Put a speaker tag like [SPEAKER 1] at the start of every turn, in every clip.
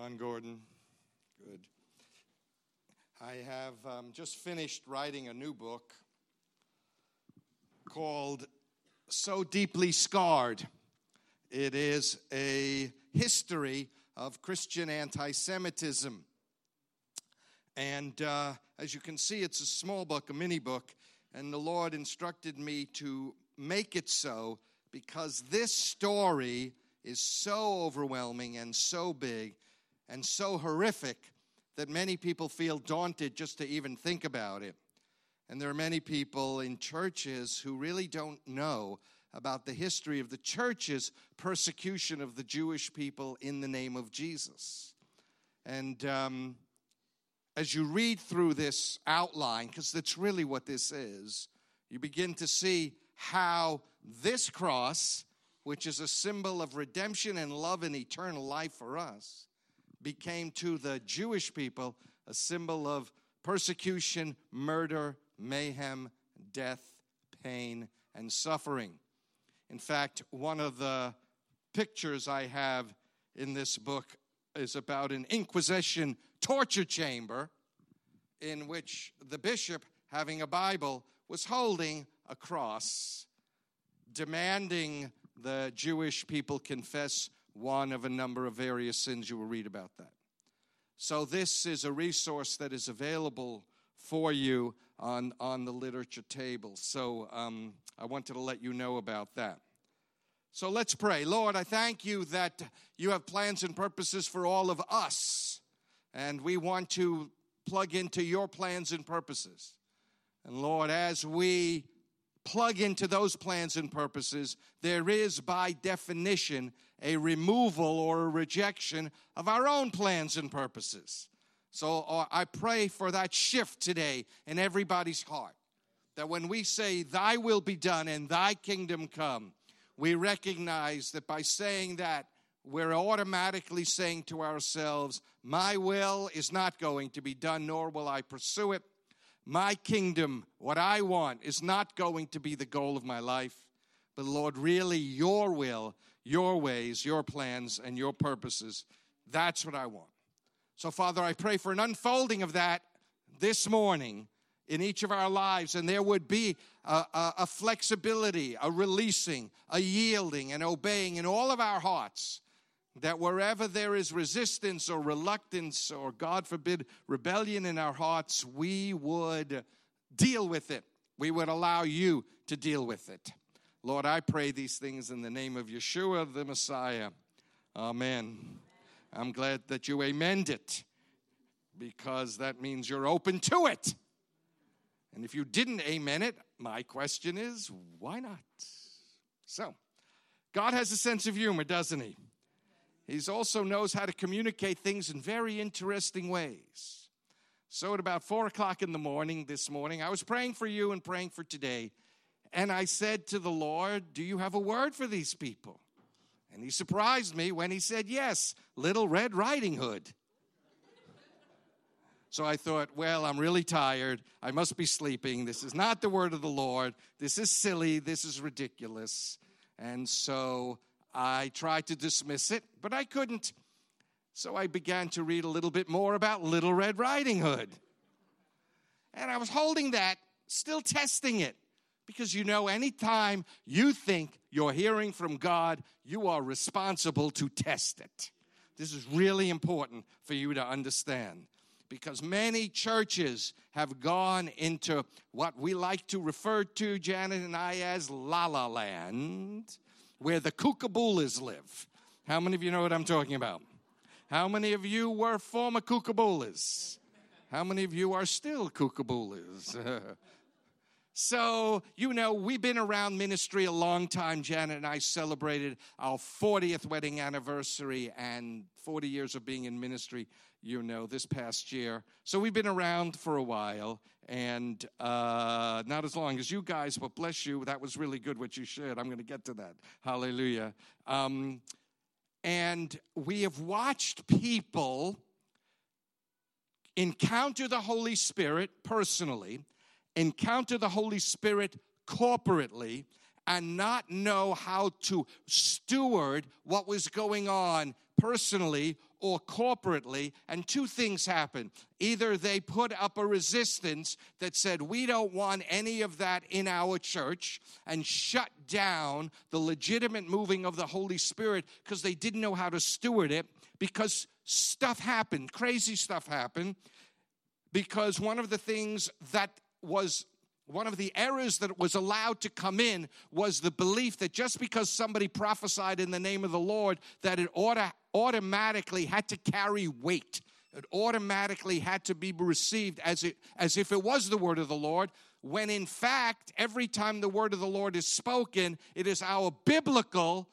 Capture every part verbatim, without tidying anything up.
[SPEAKER 1] John Gordon. Good. I have um, just finished writing a new book called So Deeply Scarred. It is a history of Christian anti-Semitism. And uh, as you can see, it's a small book, a mini book, and the Lord instructed me to make it so because this story is so overwhelming and so big and so horrific that many people feel daunted just to even think about it. And there are many people in churches who really don't know about the history of the church's persecution of the Jewish people in the name of Jesus. And um, as you read through this outline, because that's really what this is, you begin to see how this cross, which is a symbol of redemption and love and eternal life for us, became to the Jewish people a symbol of persecution, murder, mayhem, death, pain, and suffering. In fact, one of the pictures I have in this book is about an Inquisition torture chamber in which the bishop, having a Bible, was holding a cross, demanding the Jewish people confess one of a number of various sins. You will read about that. So this is a resource that is available for you on, on the literature table. So um, I wanted to let you know about that. So let's pray. Lord, I thank you that you have plans and purposes for all of us. And we want to plug into your plans and purposes. And Lord, as we plug into those plans and purposes, there is by definition a removal or a rejection of our own plans and purposes. So uh, I pray for that shift today in everybody's heart, that when we say thy will be done and thy kingdom come, we recognize that by saying that, we're automatically saying to ourselves, my will is not going to be done, nor will I pursue it. My kingdom, what I want, is not going to be the goal of my life. But Lord, really your will, your ways, your plans, and your purposes, that's what I want. So Father, I pray for an unfolding of that this morning in each of our lives. And there would be a, a, a flexibility, a releasing, a yielding, and obeying in all of our hearts. That wherever there is resistance or reluctance or, God forbid, rebellion in our hearts, we would deal with it. We would allow you to deal with it. Lord, I pray these things in the name of Yeshua, the Messiah. Amen. I'm glad that you amened it, because that means you're open to it. And if you didn't amen it, my question is, why not? So, God has a sense of humor, doesn't he? He also knows how to communicate things in very interesting ways. So at about four o'clock in the morning this morning, I was praying for you and praying for today. And I said to the Lord, do you have a word for these people? And he surprised me when he said, yes, Little Red Riding Hood. So I thought, well, I'm really tired. I must be sleeping. This is not the word of the Lord. This is silly. This is ridiculous. And so I tried to dismiss it, but I couldn't. So I began to read a little bit more about Little Red Riding Hood. And I was holding that, still testing it. Because, you know, anytime you think you're hearing from God, you are responsible to test it. This is really important for you to understand. Because many churches have gone into what we like to refer to, Janet and I, as La La Land, where the kookaburras live. How many of you know what I'm talking about? How many of you were former kookaburras? How many of you are still kookaburras? So, you know, we've been around ministry a long time. Janet and I celebrated our fortieth wedding anniversary and forty years of being in ministry, you know, this past year. So we've been around for a while, and uh, not as long as you guys, but bless you, that was really good what you shared. I'm going to get to that. Hallelujah. Um, and we have watched people encounter the Holy Spirit personally, encounter the Holy Spirit corporately, and not know how to steward what was going on personally or corporately, and two things happen. Either they put up a resistance that said, we don't want any of that in our church, and shut down the legitimate moving of the Holy Spirit because they didn't know how to steward it, because stuff happened, crazy stuff happened, because one of the things that was One of the errors that was allowed to come in was the belief that just because somebody prophesied in the name of the Lord, that it auto, automatically had to carry weight. It automatically had to be received as, it, as if it was the word of the Lord, when in fact, every time the word of the Lord is spoken, it is our biblical,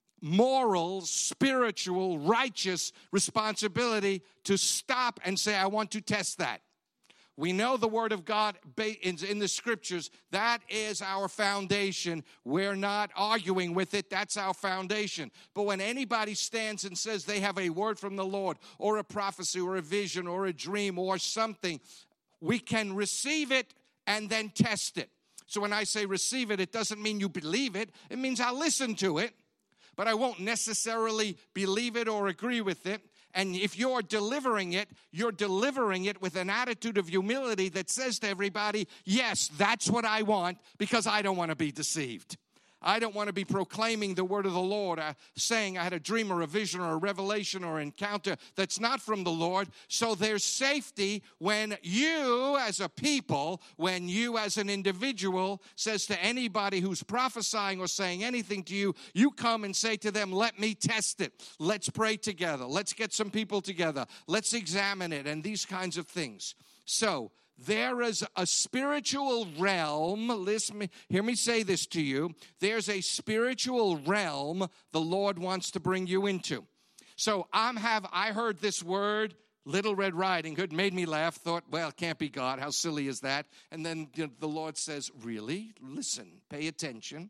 [SPEAKER 1] moral, spiritual, righteous responsibility to stop and say, I want to test that. We know the Word of God in the Scriptures. That is our foundation. We're not arguing with it. That's our foundation. But when anybody stands and says they have a word from the Lord, or a prophecy, or a vision, or a dream, or something, we can receive it and then test it. So when I say receive it, it doesn't mean you believe it. It means I'll listen to it, but I won't necessarily believe it or agree with it. And if you're delivering it, you're delivering it with an attitude of humility that says to everybody, yes, that's what I want, because I don't want to be deceived. I don't want to be proclaiming the word of the Lord, uh, saying I had a dream or a vision or a revelation or encounter that's not from the Lord. So there's safety when you as a people, when you as an individual says to anybody who's prophesying or saying anything to you, you come and say to them, let me test it. Let's pray together. Let's get some people together. Let's examine it, and these kinds of things. So there is a spiritual realm. Listen, hear me say this to you. There's a spiritual realm the Lord wants to bring you into. So I'm have I heard this word, Little Red Riding Hood, made me laugh. Thought, well, it can't be God. How silly is that? And then you know, the Lord says, really? Listen, pay attention.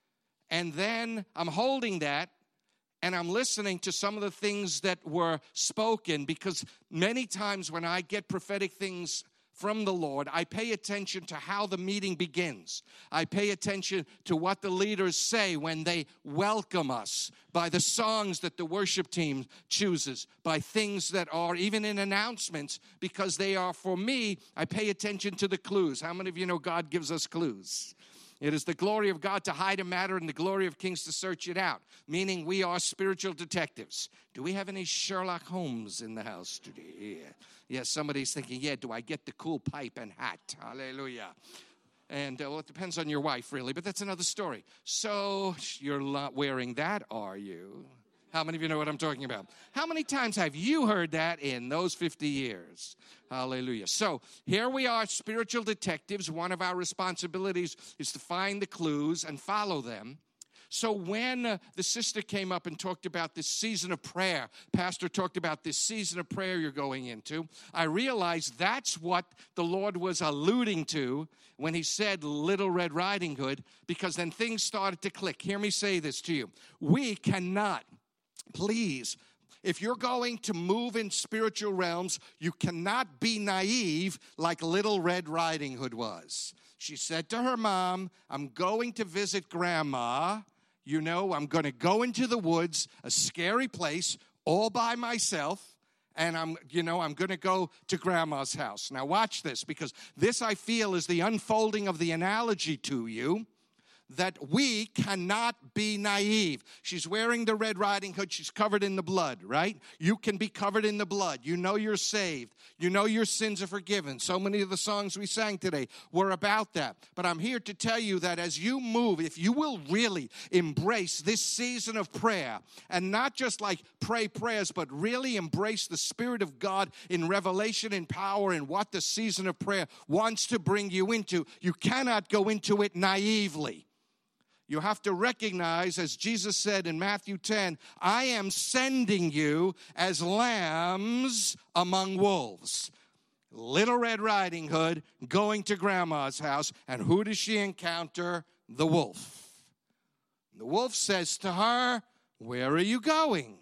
[SPEAKER 1] And then I'm holding that, and I'm listening to some of the things that were spoken, because many times when I get prophetic things from the Lord, I pay attention to how the meeting begins. I pay attention to what the leaders say when they welcome us, by the songs that the worship team chooses, by things that are even in announcements, because they are, for me, I pay attention to the clues. How many of you know God gives us clues? It is the glory of God to hide a matter and the glory of kings to search it out, meaning we are spiritual detectives. Do we have any Sherlock Holmes in the house today? Yeah, yeah somebody's thinking, yeah, do I get the cool pipe and hat? Hallelujah. And, uh, well, it depends on your wife, really, but that's another story. So you're not wearing that, are you? How many of you know what I'm talking about? How many times have you heard that in those fifty years? Hallelujah. So here we are, spiritual detectives. One of our responsibilities is to find the clues and follow them. So when uh, the sister came up and talked about this season of prayer, Pastor talked about this season of prayer you're going into, I realized that's what the Lord was alluding to when he said Little Red Riding Hood, because then things started to click. Hear me say this to you. We cannot, please, if you're going to move in spiritual realms, you cannot be naive like Little Red Riding Hood was. She said to her mom, I'm going to visit Grandma. You know, I'm going to go into the woods, a scary place, all by myself. And I'm, you know, I'm going to go to Grandma's house. Now watch this, because this, I feel, is the unfolding of the analogy to you, that we cannot be naive. She's wearing the Red Riding Hood. She's covered in the blood, right? You can be covered in the blood. You know you're saved. You know your sins are forgiven. So many of the songs we sang today were about that. But I'm here to tell you that as you move, if you will really embrace this season of prayer, and not just like pray prayers, but really embrace the Spirit of God in revelation and power and what the season of prayer wants to bring you into, you cannot go into it naively. You have to recognize, as Jesus said in Matthew ten, I am sending you as lambs among wolves. Little Red Riding Hood going to Grandma's house, and who does she encounter? The wolf. The wolf says to her, where are you going?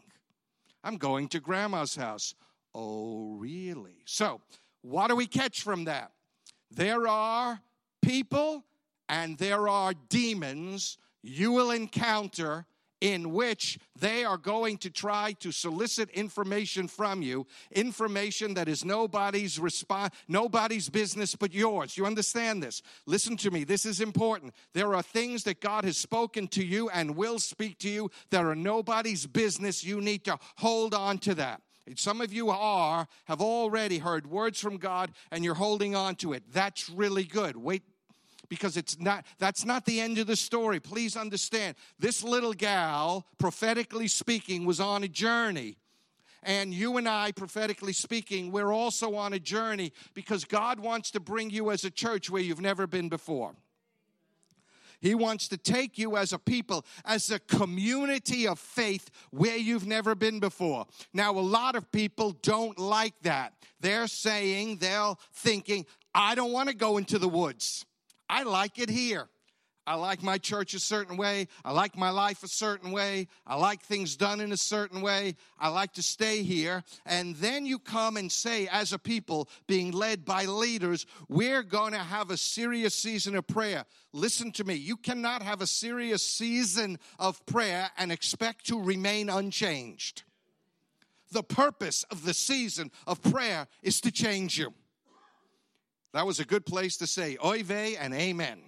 [SPEAKER 1] I'm going to Grandma's house. Oh, really? So, what do we catch from that? There are people and there are demons you will encounter in which they are going to try to solicit information from you, information that is nobody's response, nobody's business but yours. You understand this? Listen to me. This is important. There are things that God has spoken to you and will speak to you that are nobody's business. You need to hold on to that. Some of you are, have already heard words from God and you're holding on to it. That's really good. Wait. Because it's not, that's not the end of the story. Please understand, this little gal, prophetically speaking, was on a journey. And you and I, prophetically speaking, we're also on a journey because God wants to bring you as a church where you've never been before. He wants to take you as a people, as a community of faith where you've never been before. Now, a lot of people don't like that. They're saying, they're thinking, I don't want to go into the woods. I like it here. I like my church a certain way. I like my life a certain way. I like things done in a certain way. I like to stay here. And then you come and say, as a people being led by leaders, we're going to have a serious season of prayer. Listen to me. You cannot have a serious season of prayer and expect to remain unchanged. The purpose of the season of prayer is to change you. That was a good place to say oy vey and amen.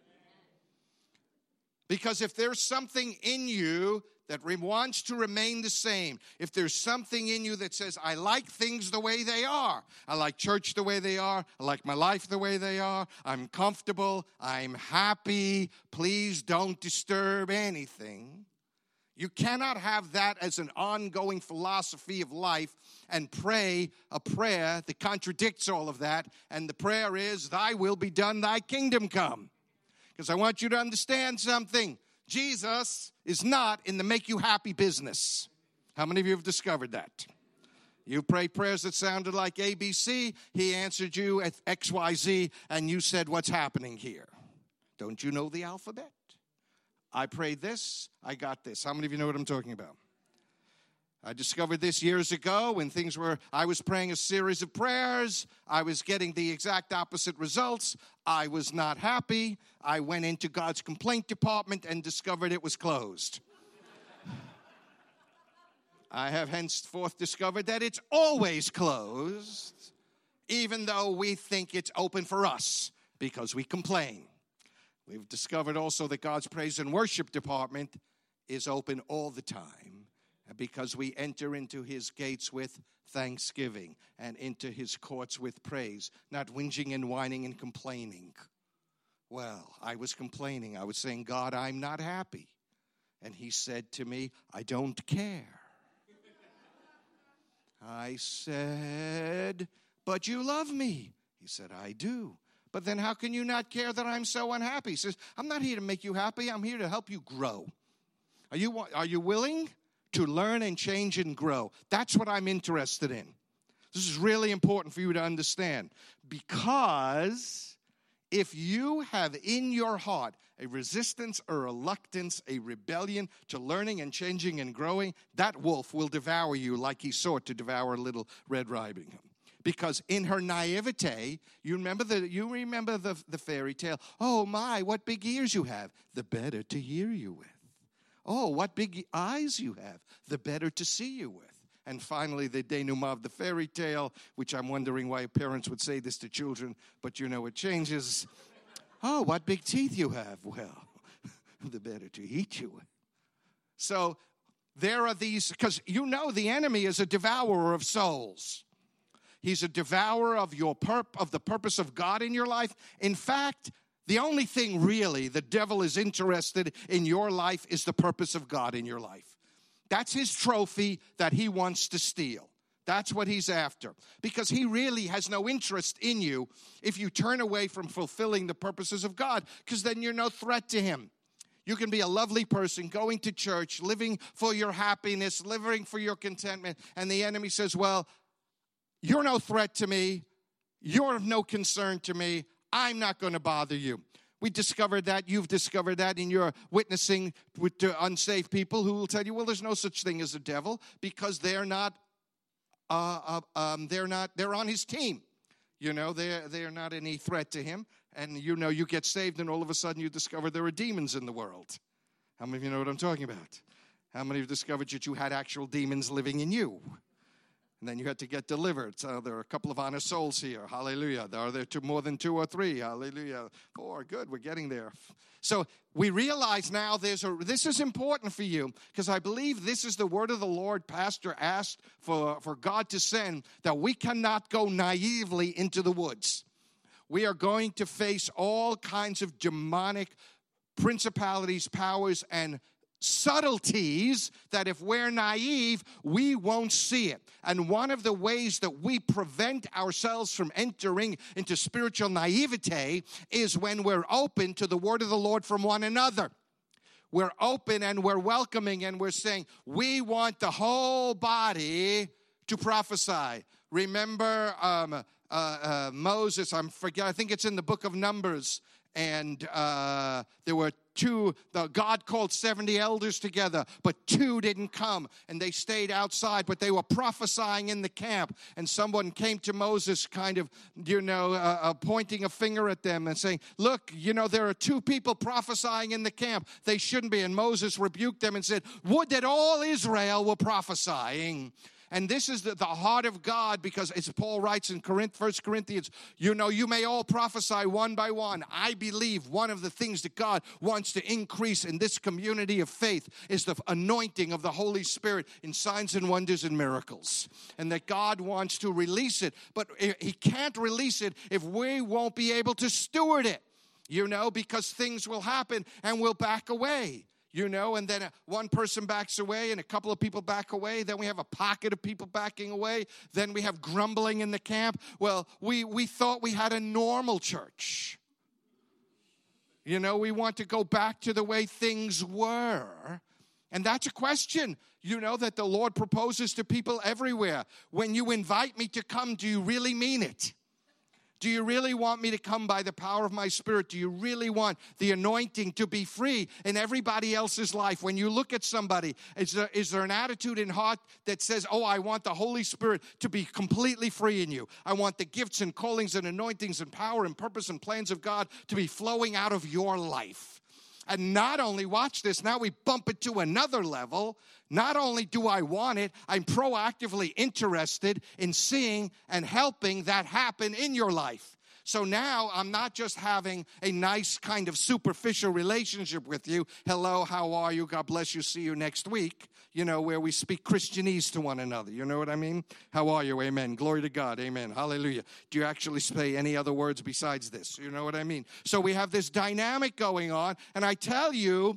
[SPEAKER 1] Because if there's something in you that wants to remain the same, if there's something in you that says, I like things the way they are, I like church the way they are, I like my life the way they are, I'm comfortable, I'm happy, please don't disturb anything. You cannot have that as an ongoing philosophy of life and pray a prayer that contradicts all of that. And the prayer is, thy will be done, thy kingdom come. Because I want you to understand something. Jesus is not in the make you happy business. How many of you have discovered that? You prayed prayers that sounded like A B C. He answered you at X Y Z, and you said, what's happening here? Don't you know the alphabet? I prayed this, I got this. How many of you know what I'm talking about? I discovered this years ago when things were, I was praying a series of prayers. I was getting the exact opposite results. I was not happy. I went into God's complaint department and discovered it was closed. I have henceforth discovered that it's always closed, even though we think it's open for us because we complain. We've discovered also that God's praise and worship department is open all the time because we enter into his gates with thanksgiving and into his courts with praise, not whinging and whining and complaining. Well, I was complaining. I was saying, God, I'm not happy. And he said to me, I don't care. I said, but you love me. He said, I do. But then how can you not care that I'm so unhappy? He says, I'm not here to make you happy. I'm here to help you grow. Are you, are you willing to learn and change and grow? That's what I'm interested in. This is really important for you to understand. Because if you have in your heart a resistance, a reluctance, a rebellion to learning and changing and growing, that wolf will devour you like he sought to devour little Red Riding Hood. Because in her naivete, you remember the you remember the, the fairy tale. Oh my, what big ears you have, the better to hear you with. Oh, what big eyes you have, the better to see you with. And finally, the denouement of the fairy tale, which I'm wondering why parents would say this to children, but you know it changes. Oh, what big teeth you have. Well, the better to eat you with. So there are these, because you know the enemy is a devourer of souls. He's a devourer of your perp- of the purpose of God in your life. In fact, the only thing really the devil is interested in your life is the purpose of God in your life. That's his trophy that he wants to steal. That's what he's after. Because he really has no interest in you if you turn away from fulfilling the purposes of God, because then you're no threat to him. You can be a lovely person, going to church, living for your happiness, living for your contentment, and the enemy says, well, you're no threat to me. You're of no concern to me. I'm not going to bother you. We discovered that. You've discovered that in your witnessing with unsaved people who will tell you, well, there's no such thing as a devil because they're not, uh, uh, um, they're not, they're on his team. You know, they're, they're not any threat to him. And, you know, you get saved and all of a sudden you discover there are demons in the world. How many of you know what I'm talking about? How many have discovered that you had actual demons living in you? And then you had to get delivered. So there are a couple of honest souls here. Hallelujah. Are there two, more than two or three? Hallelujah. Four. Good. We're getting there. So we realize now there's a, this is important for you, because I believe this is the word of the Lord Pastor asked for, for God to send, that we cannot go naively into the woods. We are going to face all kinds of demonic principalities, powers, and subtleties that if we're naive, we won't see it. And one of the ways that we prevent ourselves from entering into spiritual naivete is when we're open to the word of the Lord from one another. We're open and we're welcoming and we're saying, we want the whole body to prophesy. Remember um, uh, uh, Moses, I'm forget, I think it's in the book of Numbers, and uh, there were two, the, God called seventy elders together, but two didn't come, and they stayed outside, but they were prophesying in the camp, and someone came to Moses kind of, you know, uh, uh, pointing a finger at them and saying, look, you know, there are two people prophesying in the camp. They shouldn't be. And Moses rebuked them and said, would that all Israel were prophesying. And this is the, the heart of God, because as Paul writes in First Corinthians, you know, you may all prophesy one by one. I believe one of the things that God wants to increase in this community of faith is the anointing of the Holy Spirit in signs and wonders and miracles. And that God wants to release it, but he can't release it if we won't be able to steward it, you know, because things will happen and we'll back away. You know, and then one person backs away and a couple of people back away. Then we have a pocket of people backing away. Then we have grumbling in the camp. Well, we, we thought we had a normal church. You know, we want to go back to the way things were. And that's a question, you know, that the Lord proposes to people everywhere. When you invite me to come, do you really mean it? Do you really want me to come by the power of my Spirit? Do you really want the anointing to be free in everybody else's life? When you look at somebody, is there, is there an attitude in heart that says, oh, I want the Holy Spirit to be completely free in you. I want the gifts and callings and anointings and power and purpose and plans of God to be flowing out of your life. And not only, watch this, now we bump it to another level. Not only do I want it, I'm proactively interested in seeing and helping that happen in your life. So now I'm not just having a nice kind of superficial relationship with you. Hello, how are you? God bless you. See you next week. You know, where we speak Christianese to one another. You know what I mean? How are you? Amen. Glory to God. Amen. Hallelujah. Do you actually say any other words besides this? You know what I mean? So we have this dynamic going on. And I tell you,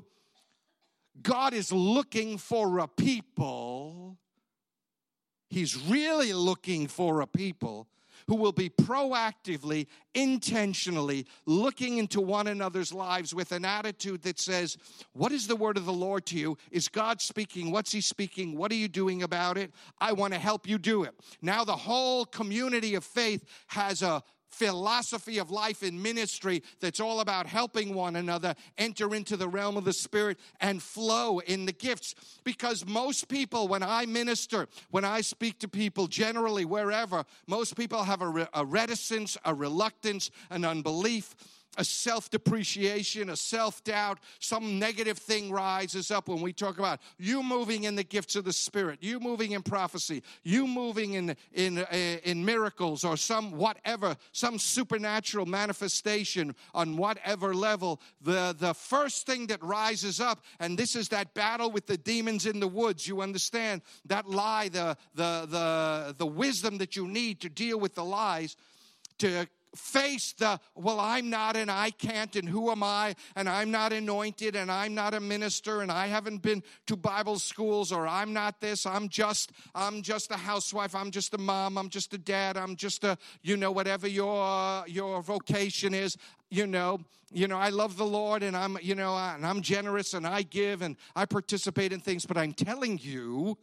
[SPEAKER 1] God is looking for a people. He's really looking for a people who will be proactively, intentionally looking into one another's lives with an attitude that says, what is the word of the Lord to you? Is God speaking? What's he speaking? What are you doing about it? I want to help you do it. Now the whole community of faith has a philosophy of life in ministry that's all about helping one another enter into the realm of the Spirit and flow in the gifts. Because most people, when I minister, when I speak to people, generally wherever, most people have a, re- a reticence, a reluctance, an unbelief, a self-depreciation, a self-doubt. Some negative thing rises up when we talk about you moving in the gifts of the Spirit, you moving in prophecy, you moving in in uh, in miracles, or some whatever, some supernatural manifestation on whatever level. The, the first thing that rises up, and this is that battle with the demons in the woods. You understand that lie, the the the the wisdom that you need to deal with the lies, to face the, well, I'm not and I can't and who am I and I'm not anointed and I'm not a minister and I haven't been to Bible schools, or I'm not this, I'm just, I'm just a housewife, I'm just a mom, I'm just a dad, I'm just a, you know, whatever your, your vocation is, you know, you know, I love the Lord and I'm, you know, and I'm generous and I give and I participate in things, but I'm telling you,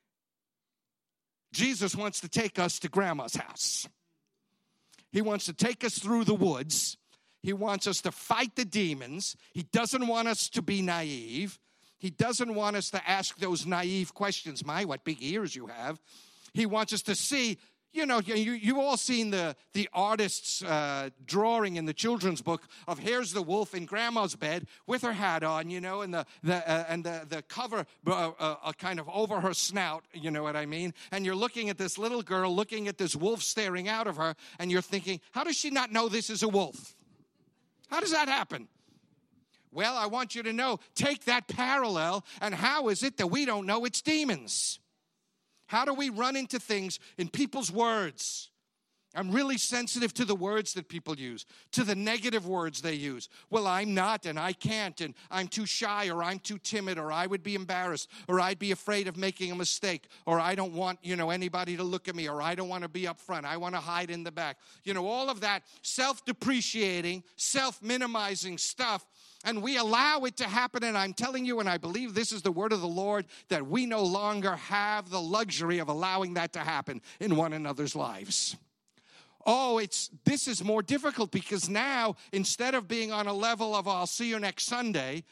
[SPEAKER 1] Jesus wants to take us to grandma's house. He wants to take us through the woods. He wants us to fight the demons. He doesn't want us to be naive. He doesn't want us to ask those naive questions. My, what big ears you have. He wants us to see, You know, you, you've all seen the, the artist's uh, drawing in the children's book of here's the wolf in grandma's bed with her hat on, you know, and the, the, uh, and the, the cover uh, uh, kind of over her snout, you know what I mean? And you're looking at this little girl looking at this wolf staring out of her, and you're thinking, how does she not know this is a wolf? How does that happen? Well, I want you to know, take that parallel, and how is it that we don't know it's demons? How do we run into things in people's words? I'm really sensitive to the words that people use, to the negative words they use. Well, I'm not, and I can't, and I'm too shy, or I'm too timid, or I would be embarrassed, or I'd be afraid of making a mistake, or I don't want, you know, anybody to look at me, or I don't want to be up front. I want to hide in the back. You know, all of that self-depreciating, self-minimizing stuff. And we allow it to happen, and I'm telling you, and I believe this is the word of the Lord, that we no longer have the luxury of allowing that to happen in one another's lives. Oh, it's this is more difficult because now, instead of being on a level of I'll see you next Sunday,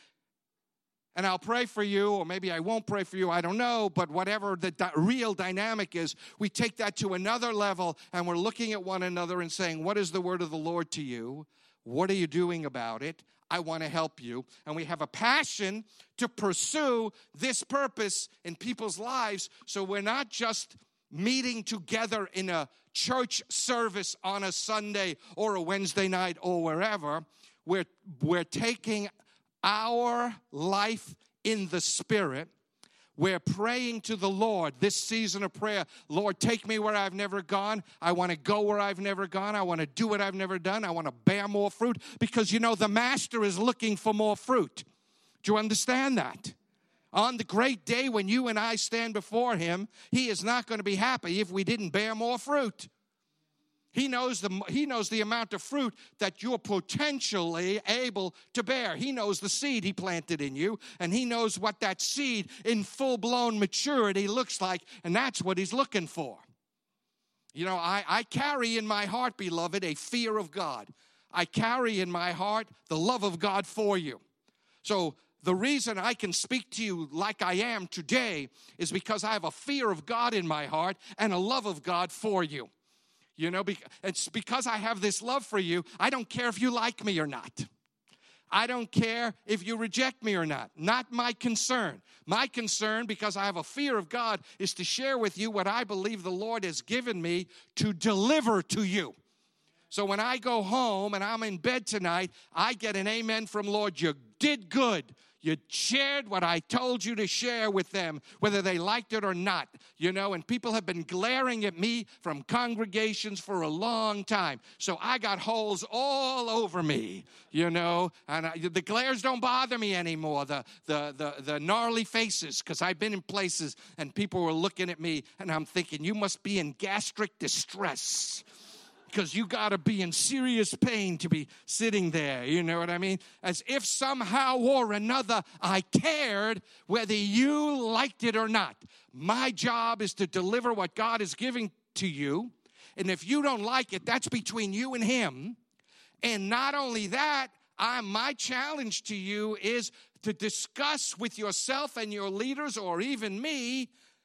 [SPEAKER 1] and I'll pray for you, or maybe I won't pray for you, I don't know, but whatever the di- real dynamic is, we take that to another level, and we're looking at one another and saying, what is the word of the Lord to you? What are you doing about it? I want to help you. And we have a passion to pursue this purpose in people's lives. So we're not just meeting together in a church service on a Sunday or a Wednesday night or wherever. We're, we're taking our life in the Spirit. We're praying to the Lord this season of prayer. Lord, take me where I've never gone. I want to go where I've never gone. I want to do what I've never done. I want to bear more fruit because, you know, the master is looking for more fruit. Do you understand that? On the great day when you and I stand before him, he is not going to be happy if we didn't bear more fruit. He knows the he knows the amount of fruit that you're potentially able to bear. He knows the seed he planted in you, and he knows what that seed in full-blown maturity looks like, and that's what he's looking for. You know, I, I carry in my heart, beloved, a fear of God. I carry in my heart the love of God for you. So the reason I can speak to you like I am today is because I have a fear of God in my heart and a love of God for you. You know, it's because I have this love for you. I don't care if you like me or not. I don't care if you reject me or not. Not my concern. My concern, because I have a fear of God, is to share with you what I believe the Lord has given me to deliver to you. So when I go home and I'm in bed tonight, I get an amen from Lord. You did good. You shared what I told you to share with them, whether they liked it or not, you know, and people have been glaring at me from congregations for a long time. So I got holes all over me, you know, and I, the glares don't bother me anymore, the, the, the, the gnarly faces, because I've been in places and people were looking at me and I'm thinking, you must be in gastric distress. Because you got to be in serious pain to be sitting there, you know what I mean? As if somehow or another I cared whether you liked it or not. My job is to deliver what God is giving to you. And if you don't like it, that's between you and him. And not only that, I, my challenge to you is to discuss with yourself and your leaders or even me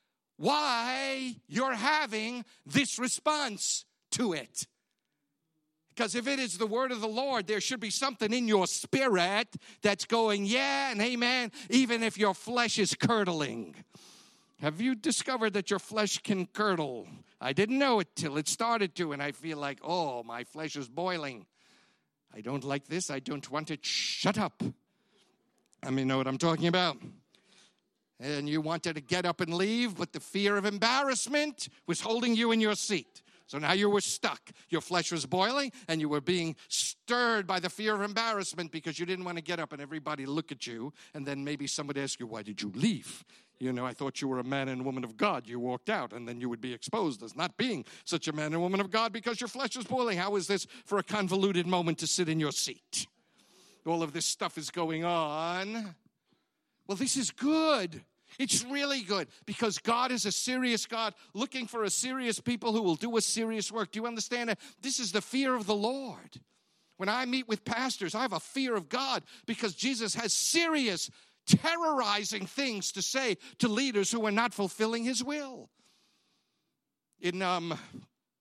[SPEAKER 1] why you're having this response to it. Because if it is the word of the Lord, there should be something in your spirit that's going, yeah and amen, even if your flesh is curdling. Have you discovered that your flesh can curdle? I didn't know it till it started to, and I feel like, oh, my flesh is boiling. I don't like this. I don't want it. Shut up. I mean, know what I'm talking about. And you wanted to get up and leave, but the fear of embarrassment was holding you in your seat. So now you were stuck. Your flesh was boiling, and you were being stirred by the fear of embarrassment because you didn't want to get up and everybody look at you, and then maybe somebody ask you, why did you leave? You know, I thought you were a man and woman of God. You walked out, and then you would be exposed as not being such a man and woman of God because your flesh was boiling. How is this for a convoluted moment to sit in your seat? All of this stuff is going on. Well, this is good. It's really good because God is a serious God looking for a serious people who will do a serious work. Do you understand that? This is the fear of the Lord. When I meet with pastors, I have a fear of God because Jesus has serious, terrorizing things to say to leaders who are not fulfilling his will. In um,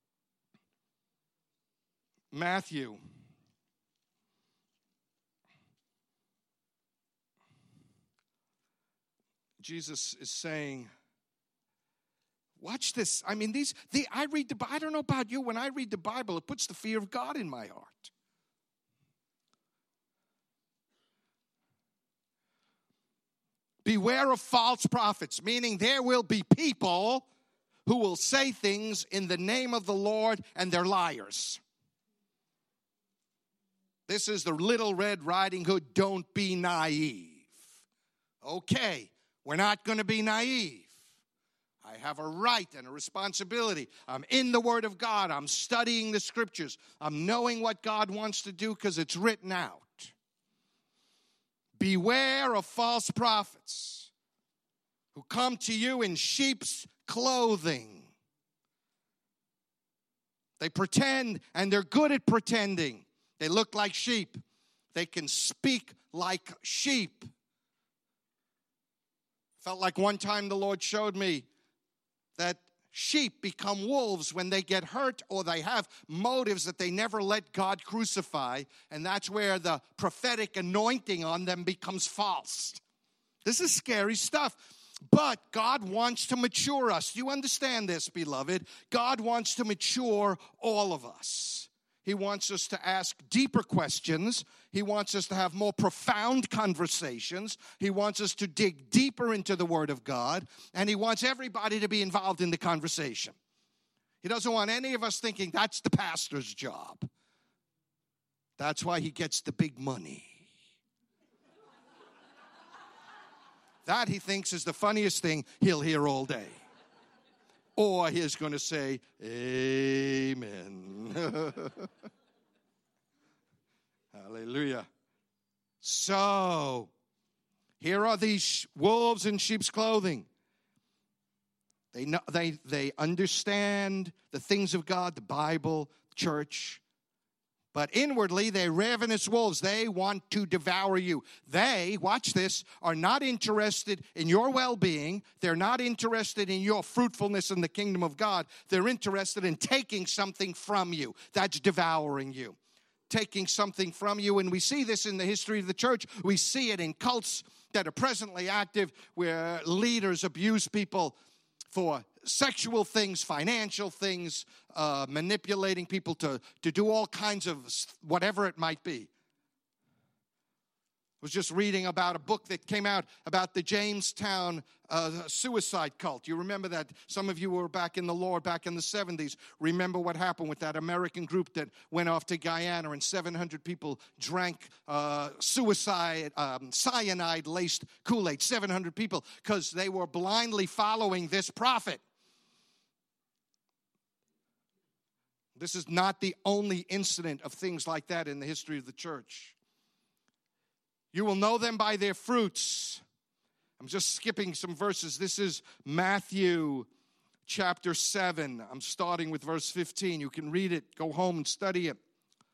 [SPEAKER 1] Matthew. Jesus is saying, watch this. I mean, these, the, I read the, I don't know about you, when I read the Bible, it puts the fear of God in my heart. Beware of false prophets, meaning there will be people who will say things in the name of the Lord and they're liars. This is the Little Red Riding Hood, don't be naive. Okay, we're not going to be naive. I have a right and a responsibility. I'm in the Word of God. I'm studying the Scriptures. I'm knowing what God wants to do because it's written out. Beware of false prophets who come to you in sheep's clothing. They pretend, and they're good at pretending. They look like sheep. They can speak like sheep. Felt like one time the Lord showed me that sheep become wolves when they get hurt or they have motives that they never let God crucify, and that's where the prophetic anointing on them becomes false. This is scary stuff. But God wants to mature us. Do you understand this, beloved? God wants to mature all of us. He wants us to ask deeper questions. He wants us to have more profound conversations. He wants us to dig deeper into the Word of God. And He wants everybody to be involved in the conversation. He doesn't want any of us thinking that's the pastor's job. That's why he gets the big money. That, he thinks, is the funniest thing he'll hear all day. Or he's going to say, amen. Hallelujah. So, here are these wolves in sheep's clothing. They know, they, they understand the things of God, the Bible, church. But inwardly, they're ravenous wolves. They want to devour you. They, watch this, are not interested in your well-being. They're not interested in your fruitfulness in the kingdom of God. They're interested in taking something from you. That's devouring you. Taking something from you. And we see this in the history of the church. We see it in cults that are presently active where leaders abuse people for sexual things, financial things, uh, manipulating people to, to do all kinds of whatever it might be. I was just reading about a book that came out about the Jamestown uh, suicide cult. You remember that? Some of you were back in the Lord back in the seventies. Remember what happened with that American group that went off to Guyana and seven hundred people drank uh, suicide, um, cyanide-laced Kool-Aid. seven hundred people because they were blindly following this prophet. This is not the only incident of things like that in the history of the church. You will know them by their fruits. I'm just skipping some verses. This is Matthew chapter seven. I'm starting with verse fifteen. You can read it, go home and study it.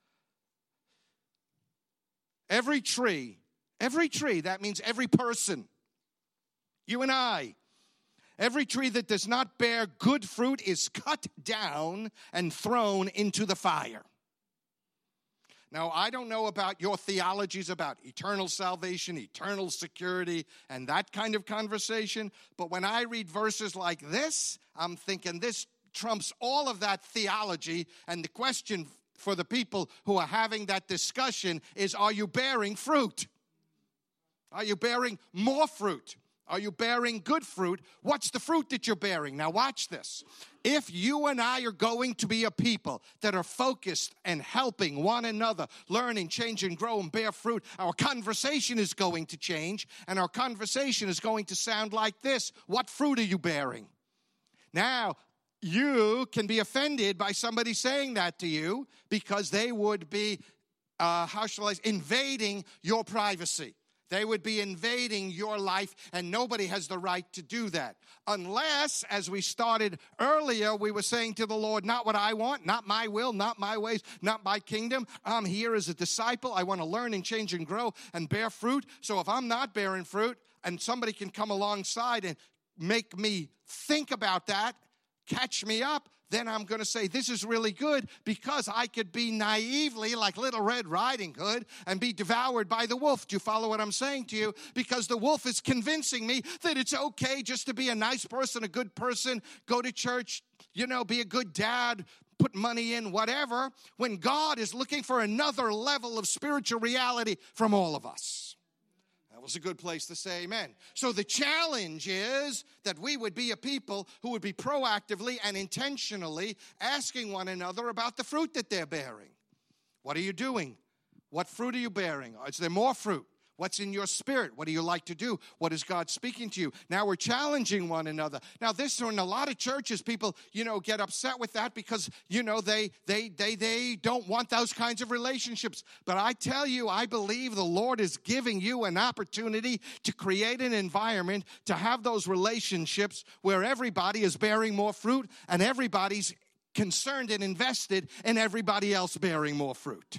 [SPEAKER 1] Every tree, every tree, that means every person, you and I, every tree that does not bear good fruit is cut down and thrown into the fire. Now, I don't know about your theologies about eternal salvation, eternal security, and that kind of conversation, but when I read verses like this, I'm thinking this trumps all of that theology, and the question for the people who are having that discussion is, are you bearing fruit? Are you bearing more fruit? Are you bearing good fruit? What's the fruit that you're bearing? Now watch this. If you and I are going to be a people that are focused and helping one another, learning, change, and grow and bear fruit, our conversation is going to change, and our conversation is going to sound like this. What fruit are you bearing? Now, you can be offended by somebody saying that to you because they would be, uh, how shall I say, invading your privacy. They would be invading your life, and nobody has the right to do that. Unless, as we started earlier, we were saying to the Lord, not what I want, not my will, not my ways, not my kingdom. I'm here as a disciple. I want to learn and change and grow and bear fruit. So if I'm not bearing fruit, and somebody can come alongside and make me think about that, catch me up, then I'm going to say, this is really good, because I could be naively like Little Red Riding Hood and be devoured by the wolf. Do you follow what I'm saying to you? Because the wolf is convincing me that it's okay just to be a nice person, a good person, go to church, you know, be a good dad, put money in, whatever, when God is looking for another level of spiritual reality from all of us. That was a good place to say amen. So the challenge is that we would be a people who would be proactively and intentionally asking one another about the fruit that they're bearing. What are you doing? What fruit are you bearing? Is there more fruit? What's in your spirit? What do you like to do? What is God speaking to you? Now we're challenging one another. Now this, in a lot of churches, people, you know, get upset with that because, you know, they they they they don't want those kinds of relationships. But I tell you, I believe the Lord is giving you an opportunity to create an environment to have those relationships where everybody is bearing more fruit and everybody's concerned and invested in everybody else bearing more fruit.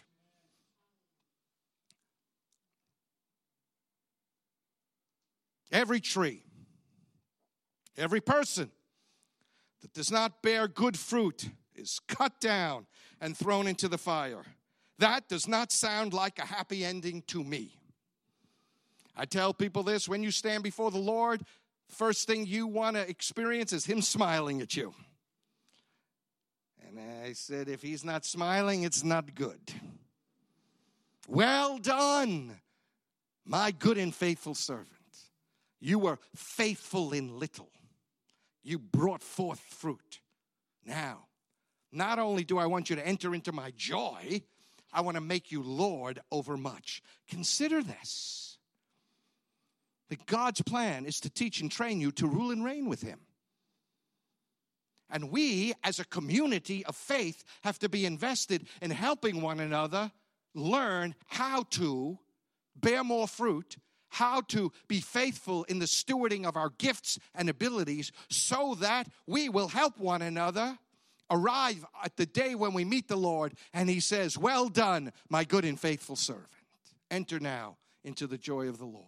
[SPEAKER 1] Every tree, every person that does not bear good fruit is cut down and thrown into the fire. That does not sound like a happy ending to me. I tell people this: when you stand before the Lord, first thing you want to experience is Him smiling at you. And I said, if He's not smiling, it's not good. Well done, my good and faithful servant. You were faithful in little. You brought forth fruit. Now, not only do I want you to enter into my joy, I want to make you Lord over much. Consider this: that God's plan is to teach and train you to rule and reign with Him. And we, as a community of faith, have to be invested in helping one another learn how to bear more fruit, how to be faithful in the stewarding of our gifts and abilities, so that we will help one another arrive at the day when we meet the Lord and He says, well done, my good and faithful servant. Enter now into the joy of the Lord.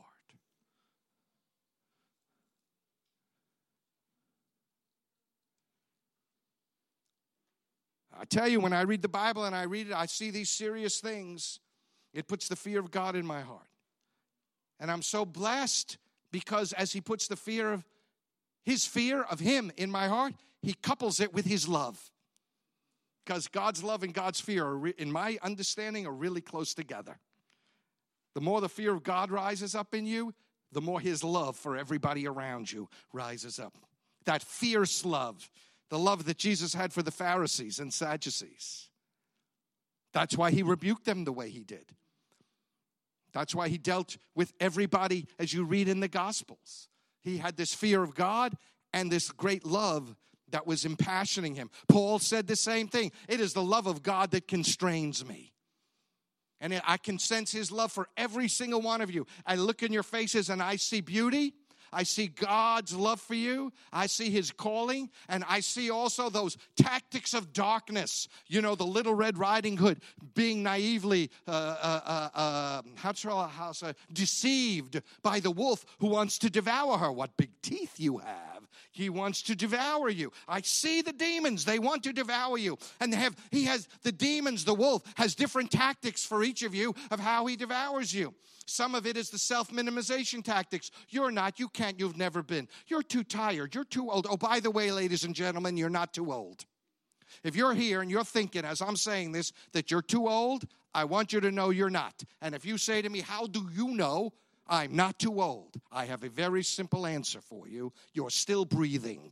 [SPEAKER 1] I tell you, when I read the Bible and I read it, I see these serious things. It puts the fear of God in my heart. And I'm so blessed because as He puts the fear of His fear of Him in my heart, He couples it with His love. Because God's love and God's fear, are re- in my understanding, are really close together. The more the fear of God rises up in you, the more His love for everybody around you rises up. That fierce love, the love that Jesus had for the Pharisees and Sadducees. That's why He rebuked them the way He did. That's why He dealt with everybody as you read in the Gospels. He had this fear of God and this great love that was impassioning Him. Paul said the same thing. It is the love of God that constrains me. And I can sense His love for every single one of you. I look in your faces and I see beauty. I see God's love for you. I see His calling. And I see also those tactics of darkness. You know, the Little Red Riding Hood being naively uh, uh, uh, uh, how shall I, how shall I, deceived by the wolf who wants to devour her. What big teeth you have. He wants to devour you. I see the demons. They want to devour you. And they have, he has the demons, the wolf, has different tactics for each of you of how he devours you. Some of it is the self-minimization tactics. You're not, you can't, you've never been. You're too tired, you're too old. Oh, by the way, ladies and gentlemen, you're not too old. If you're here and you're thinking, as I'm saying this, that you're too old, I want you to know you're not. And if you say to me, how do you know I'm not too old? I have a very simple answer for you. You're still breathing.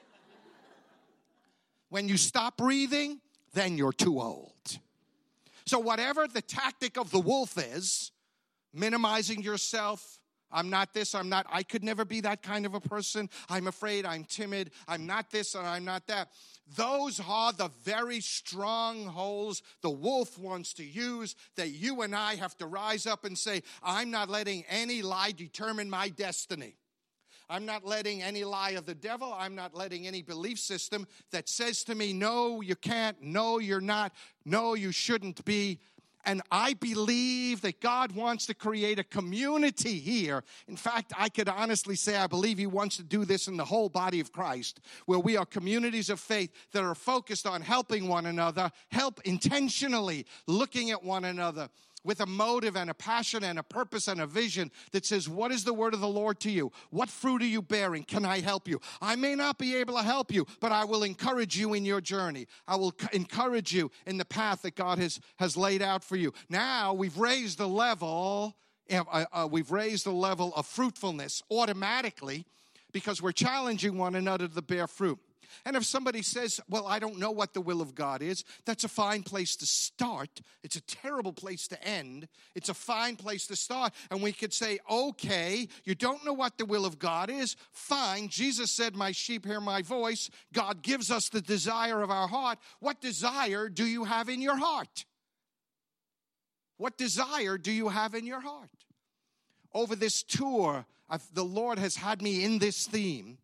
[SPEAKER 1] When you stop breathing, then you're too old. So whatever the tactic of the wolf is, minimizing yourself, I'm not this, I'm not, I could never be that kind of a person. I'm afraid, I'm timid, I'm not this and I'm not that. Those are the very strongholds the wolf wants to use, that you and I have to rise up and say, I'm not letting any lie determine my destiny. I'm not letting any lie of the devil. I'm not letting any belief system that says to me, no, you can't, no, you're not, no, you shouldn't be. And I believe that God wants to create a community here. In fact, I could honestly say I believe he wants to do this in the whole body of Christ, where we are communities of faith that are focused on helping one another, help intentionally, looking at one another with a motive and a passion and a purpose and a vision that says, what is the word of the Lord to you? What fruit are you bearing? Can I help you? I may not be able to help you, but I will encourage you in your journey. I will encourage you in the path that God has, has laid out for you. Now we've raised the level, uh, uh, we've raised the level of fruitfulness automatically because we're challenging one another to bear fruit. And if somebody says, well, I don't know what the will of God is, that's a fine place to start. It's a terrible place to end. It's a fine place to start. And we could say, okay, you don't know what the will of God is. Fine. Jesus said, my sheep hear my voice. God gives us the desire of our heart. What desire do you have in your heart? What desire do you have in your heart? Over this tour, I've, the Lord has had me in this theme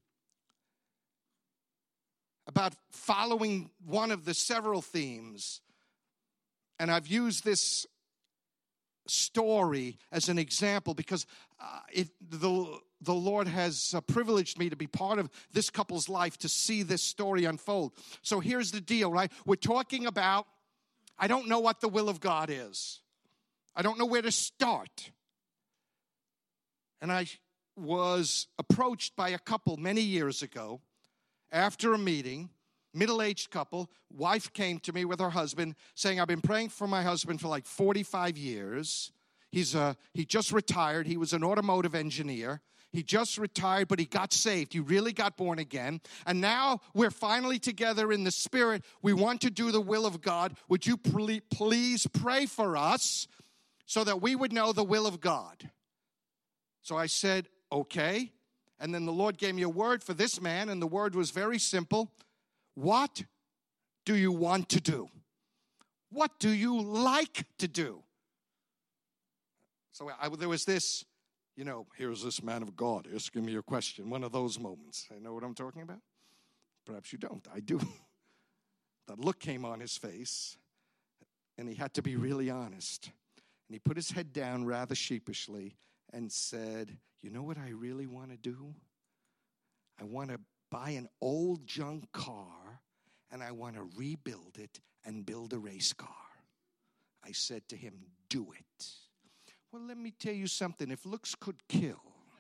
[SPEAKER 1] about following one of the several themes. And I've used this story as an example because uh, it, the, the Lord has uh, privileged me to be part of this couple's life to see this story unfold. So here's the deal, right? We're talking about, I don't know what the will of God is. I don't know where to start. And I was approached by a couple many years ago. After a meeting, middle-aged couple, wife came to me with her husband saying, I've been praying for my husband for like forty-five years. He's uh, he just retired. He was an automotive engineer. He just retired, but he got saved. He really got born again. And now we're finally together in the Spirit. We want to do the will of God. Would you please pray for us so that we would know the will of God? So I said, okay. And then the Lord gave me a word for this man, and the word was very simple. What do you want to do? What do you like to do? So I, there was this, you know, here's this man of God asking me a question, one of those moments. I know what I'm talking about? Perhaps you don't. I do. That look came on his face, and he had to be really honest. And he put his head down rather sheepishly and said, you know what I really want to do? I want to buy an old junk car, and I want to rebuild it and build a race car. I said to him, do it. Well, let me tell you something. If looks could kill,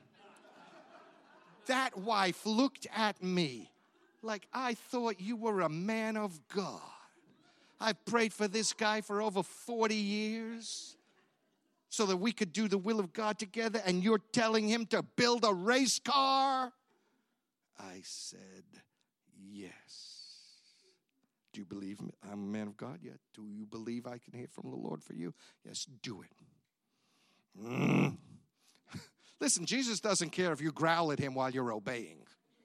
[SPEAKER 1] that wife looked at me like I thought you were a man of God. I've prayed for this guy for over forty years. So that we could do the will of God together, and you're telling him to build a race car? I said, yes. Do you believe I'm a man of God yet? Do you believe I can hear from the Lord for you? Yes, do it. Mm. Listen, Jesus doesn't care if you growl at him while you're obeying.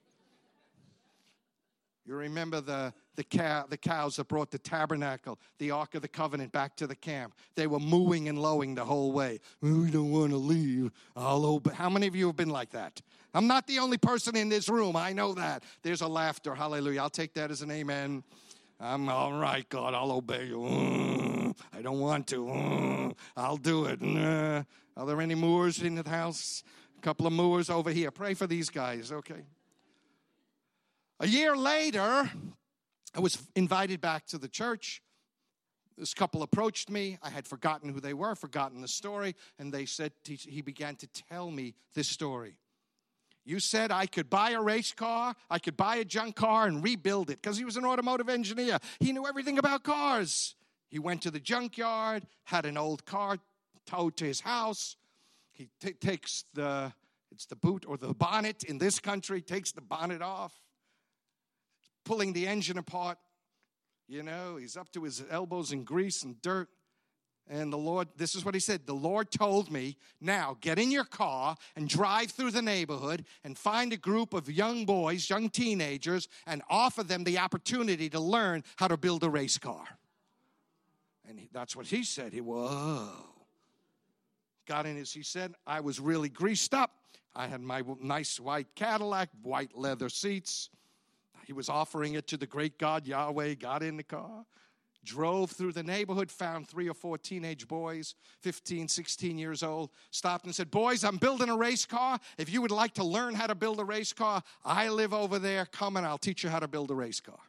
[SPEAKER 1] You remember the, the, cow, the cows that brought the tabernacle, the Ark of the Covenant, back to the camp. They were mooing and lowing the whole way. We don't want to leave. I'll obey. How many of you have been like that? I'm not the only person in this room. I know that. There's a laughter. Hallelujah. I'll take that as an amen. I'm all right, God. I'll obey you. Mm, I don't want to. Mm, I'll do it. Mm, are there any moors in the house? A couple of moors over here. Pray for these guys, okay? A year later, I was invited back to the church. This couple approached me. I had forgotten who they were, forgotten the story, and they said, he began to tell me this story. You said I could buy a race car, I could buy a junk car and rebuild it, because he was an automotive engineer. He knew everything about cars. He went to the junkyard, had an old car towed to his house. He t- takes the, it's the boot or the bonnet in this country, takes the bonnet off. Pulling the engine apart, you know, he's up to his elbows in grease and dirt. And the Lord, this is what he said, the Lord told me, now get in your car and drive through the neighborhood and find a group of young boys, young teenagers, and offer them the opportunity to learn how to build a race car. And he, that's what he said. He, whoa. Got in his, he said, I was really greased up. I had my nice white Cadillac, white leather seats. He was offering it to the great God, Yahweh, got in the car, drove through the neighborhood, found three or four teenage boys, fifteen, sixteen years old, stopped and said, boys, I'm building a race car. If you would like to learn how to build a race car, I live over there. Come and I'll teach you how to build a race car.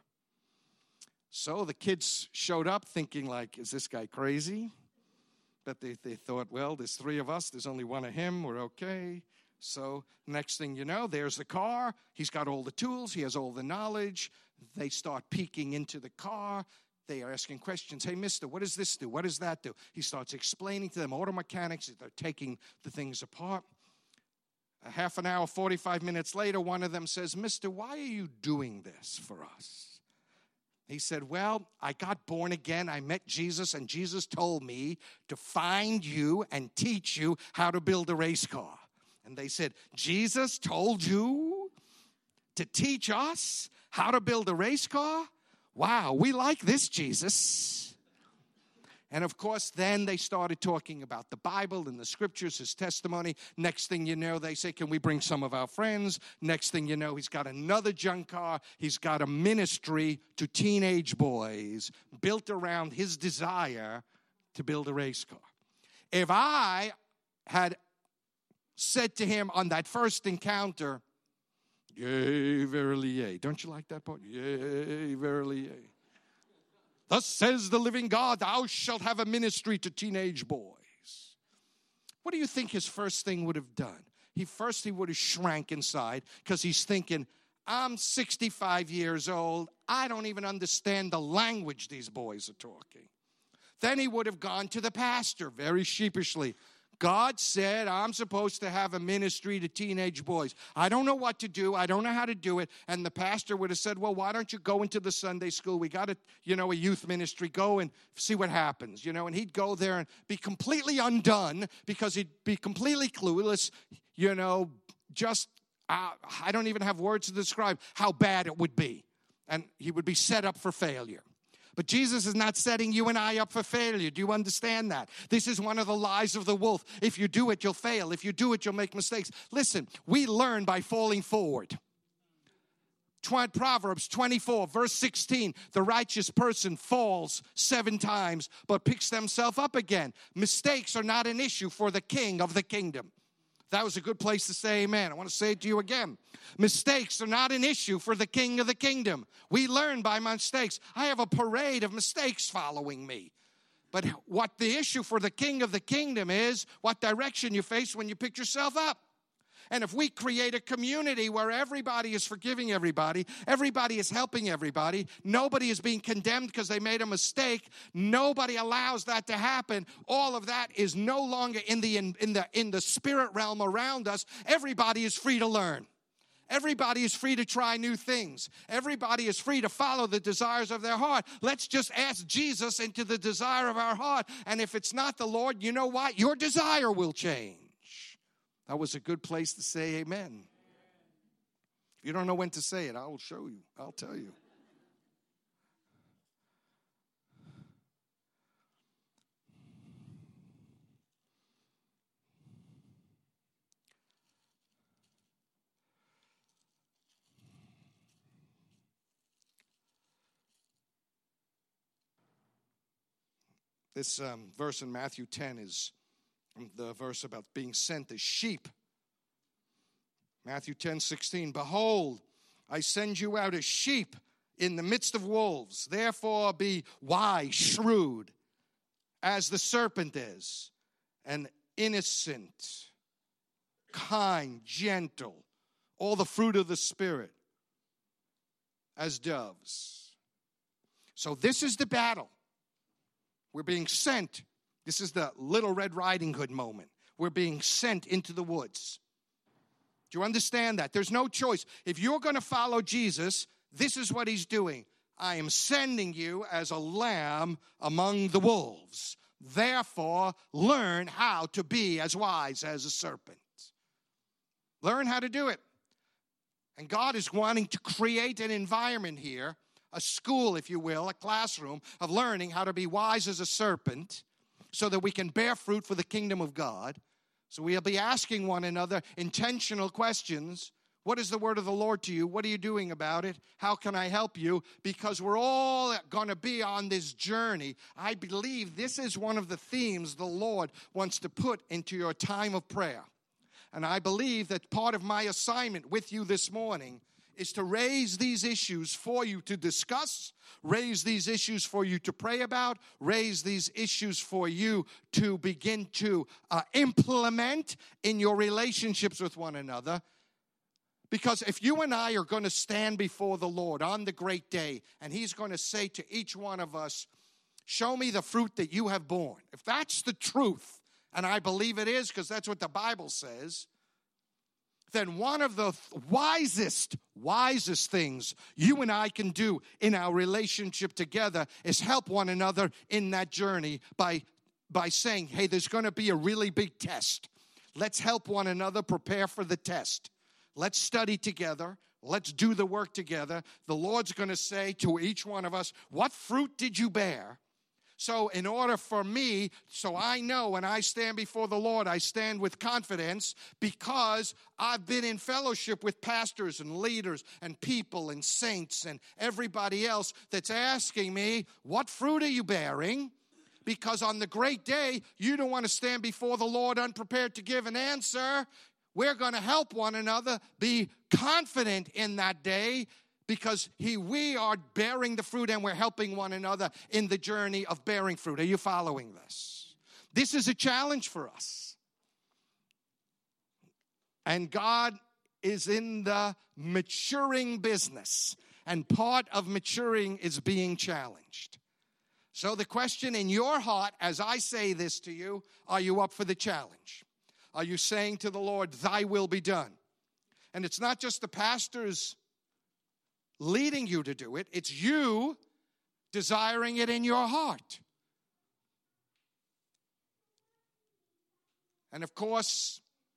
[SPEAKER 1] So the kids showed up thinking like, is this guy crazy? But they, they thought, well, there's three of us. There's only one of him. We're okay. So next thing you know, there's the car. He's got all the tools. He has all the knowledge. They start peeking into the car. They are asking questions. Hey, mister, what does this do? What does that do? He starts explaining to them, auto mechanics. They're taking the things apart. A half an hour, forty-five minutes later, one of them says, mister, why are you doing this for us? He said, well, I got born again. I met Jesus, and Jesus told me to find you and teach you how to build a race car. And they said, Jesus told you to teach us how to build a race car? Wow, we like this, Jesus. And of course, then they started talking about the Bible and the scriptures, his testimony. Next thing you know, they say, can we bring some of our friends? Next thing you know, he's got another junk car. He's got a ministry to teenage boys built around his desire to build a race car. If I had said to him on that first encounter, yea, verily, yea. Don't you like that part? Yea, verily, yea. Thus says the living God, thou shalt have a ministry to teenage boys. What do you think his first thing would have done? He first, he would have shrank inside because he's thinking, I'm sixty-five years old. I don't even understand the language these boys are talking. Then he would have gone to the pastor very sheepishly. God said I'm supposed to have a ministry to teenage boys. I don't know what to do. I don't know how to do it. And the pastor would have said, well, why don't you go into the Sunday school? We got a, you know, a youth ministry. Go and see what happens, you know. And he'd go there and be completely undone because he'd be completely clueless, you know, just, uh, I don't even have words to describe how bad it would be. And he would be set up for failure. But Jesus is not setting you and I up for failure. Do you understand that? This is one of the lies of the wolf. If you do it, you'll fail. If you do it, you'll make mistakes. Listen, we learn by falling forward. Proverbs twenty-four, verse sixteen, the righteous person falls seven times, but picks themselves up again. Mistakes are not an issue for the king of the kingdom. That was a good place to say amen. I want to say it to you again. Mistakes are not an issue for the king of the kingdom. We learn by mistakes. I have a parade of mistakes following me. But what the issue for the king of the kingdom is, what direction you face when you pick yourself up. And if we create a community where everybody is forgiving everybody, everybody is helping everybody, nobody is being condemned because they made a mistake, nobody allows that to happen, all of that is no longer in the in, in the in the spirit realm around us. Everybody is free to learn. Everybody is free to try new things. Everybody is free to follow the desires of their heart. Let's just ask Jesus into the desire of our heart. And if it's not the Lord, you know what? Your desire will change. That was a good place to say amen. If you don't know when to say it, I will show you. I'll tell you. This um, verse in Matthew ten is the verse about being sent as sheep. Matthew ten sixteen, behold, I send you out as sheep in the midst of wolves. Therefore be wise, shrewd, as the serpent is, and innocent, kind, gentle, all the fruit of the Spirit, as doves. So this is the battle. We're being sent. This is the Little Red Riding Hood moment. We're being sent into the woods. Do you understand that? There's no choice. If you're going to follow Jesus, this is what he's doing. I am sending you as a lamb among the wolves. Therefore, learn how to be as wise as a serpent. Learn how to do it. And God is wanting to create an environment here, a school, if you will, a classroom of learning how to be wise as a serpent so that we can bear fruit for the kingdom of God. So we'll be asking one another intentional questions. What is the word of the Lord to you? What are you doing about it? How can I help you? Because we're all going to be on this journey. I believe this is one of the themes the Lord wants to put into your time of prayer. And I believe that part of my assignment with you this morning is to raise these issues for you to discuss, raise these issues for you to pray about, raise these issues for you to begin to uh, implement in your relationships with one another. Because if you and I are going to stand before the Lord on the great day, and He's going to say to each one of us, show me the fruit that you have borne. If that's the truth, and I believe it is because that's what the Bible says, then one of the wisest, wisest things you and I can do in our relationship together is help one another in that journey by, by saying, hey, there's going to be a really big test. Let's help one another prepare for the test. Let's study together. Let's do the work together. The Lord's going to say to each one of us, what fruit did you bear? So in order for me, so I know when I stand before the Lord, I stand with confidence because I've been in fellowship with pastors and leaders and people and saints and everybody else that's asking me, what fruit are you bearing? Because on the great day, you don't want to stand before the Lord unprepared to give an answer. We're going to help one another be confident in that day because he, we are bearing the fruit and we're helping one another in the journey of bearing fruit. Are you following this? This is a challenge for us. And God is in the maturing business. And part of maturing is being challenged. So the question in your heart, as I say this to you, are you up for the challenge? Are you saying to the Lord, thy will be done? And it's not just the pastors leading you to do it. It's you desiring it in your heart. And of course,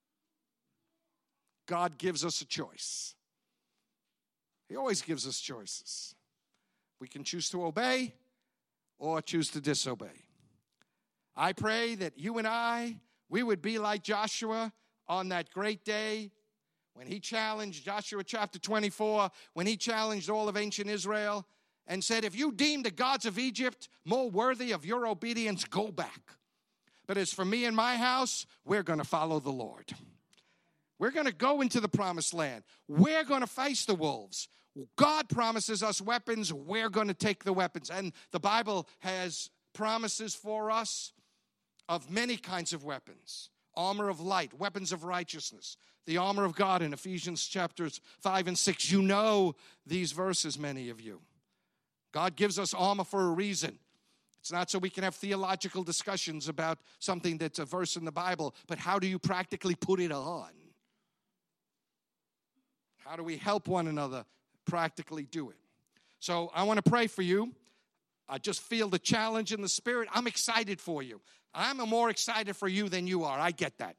[SPEAKER 1] God gives us a choice. He always gives us choices. We can choose to obey or choose to disobey. I pray that you and I, we would be like Joshua on that great day when he challenged, Joshua chapter twenty-four, when he challenged all of ancient Israel and said, if you deem the gods of Egypt more worthy of your obedience, go back. But as for me and my house, we're going to follow the Lord. We're going to go into the promised land. We're going to face the wolves. God promises us weapons. We're going to take the weapons. And the Bible has promises for us of many kinds of weapons. Armor of light, weapons of righteousness, the armor of God in Ephesians chapters five and six. You know these verses, many of you. God gives us armor for a reason. It's not so we can have theological discussions about something that's a verse in the Bible, but how do you practically put it on? How do we help one another practically do it? So I want to pray for you. I just feel the challenge in the spirit. I'm excited for you. I'm more excited for you than you are. I get that.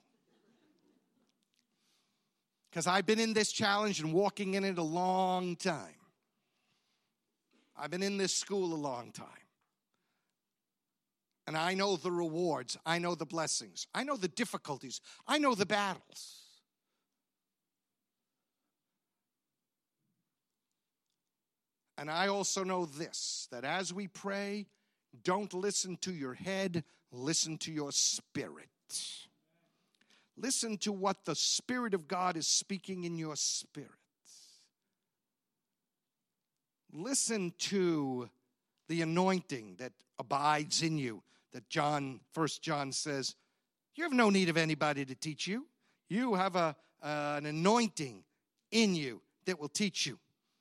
[SPEAKER 1] Because I've been in this challenge and walking in it a long time. I've been in this school a long time. And I know the rewards. I know the blessings. I know the difficulties. I know the battles. And I also know this, that as we pray, don't listen to your head, listen to your spirit. Listen to what the Spirit of God is speaking in your spirit. Listen to the anointing that abides in you, that John, First John says, you have no need of anybody to teach you. You have a, uh, an anointing in you that will teach you.